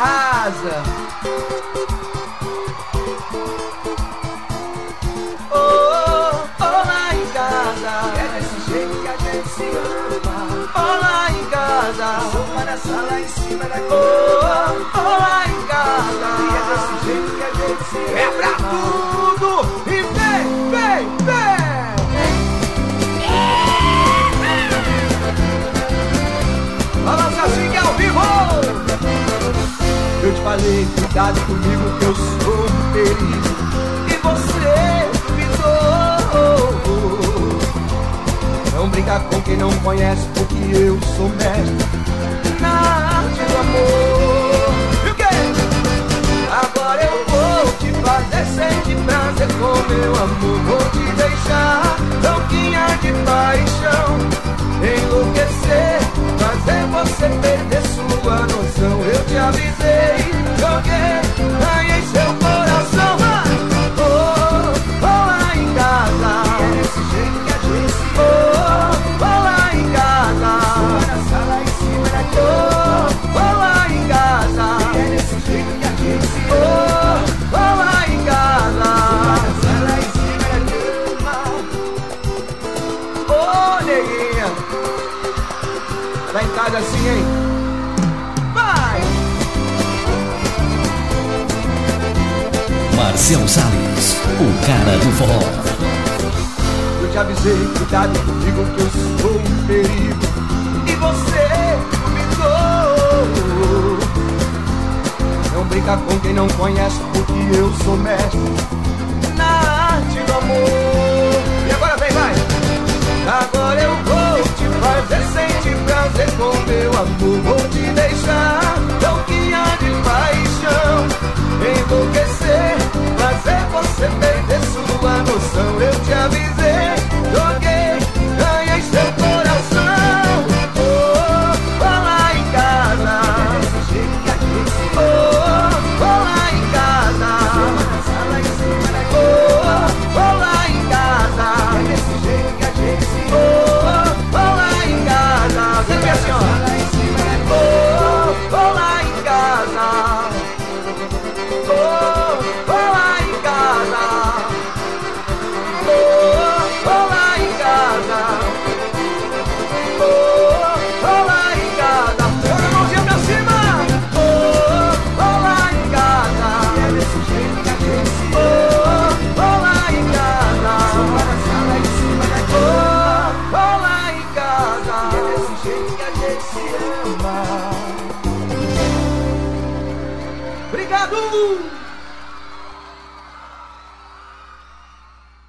arrasa. Oh, lá em casa. É desse jeito que a gente se ama. Oh, lá em casa. Sopa na sala em cima da cama. Oh, lá em casa. E é desse jeito que a gente se ama. É pra tudo. E vem. Balança assim que é ao vivo. Eu te falei, cuidado comigo que eu sou um perigo. E você duvidou. Não brinca com quem não conhece, porque eu sou mestre na arte do amor. E o quê? Agora eu vou te fazer sentir prazer com meu amor. Vou te deixar louquinha de paixão, enlouquecer, fazer você perder sua noção. Eu te avisei, joguei, ganhei seu coração. Oh, lá em casa. E é desse jeito que a gente se Oh, lá em casa. ama. Na sala em cima da cama. Oh, lá em casa. E é desse jeito que a gente se Oh, lá em casa. Na sala em cima da cama. Ô, neguinha, lá em casa assim, hein? Vai! Marcel Salles, o cara do forró. Eu te avisei, cuidado comigo que eu sou um perigo. E você duvidou. Não brinca com quem não conhece, porque eu sou mestre na arte do amor. E agora vem, vai! Agora eu vou te fazer sentir prazer com meu amor. Vou te deixar louquinha de paixão, enlouquecer, fazer você perder sua noção. Eu te avisei, joguei, ganhei seu coração. Oh, lá em casa. Desse jeito que a gente se Oh, lá em casa. ama. Na sala em cima da cama. Oh, lá em casa. É desse jeito que a gente se Oh, lá em casa. Sempre assim, ó. sala em cima da cama. Oh, lá em casa. Oh, lá em casa. Oh, lá em casa. Oh, lá em casa. Joga a mãozinha pra cima. Oh, lá em casa. É desse jeito que a gente se Oh, lá em casa. ama. Na sala em cima da cama. Oh, lá em casa. É desse jeito que a gente se ama. Obrigado!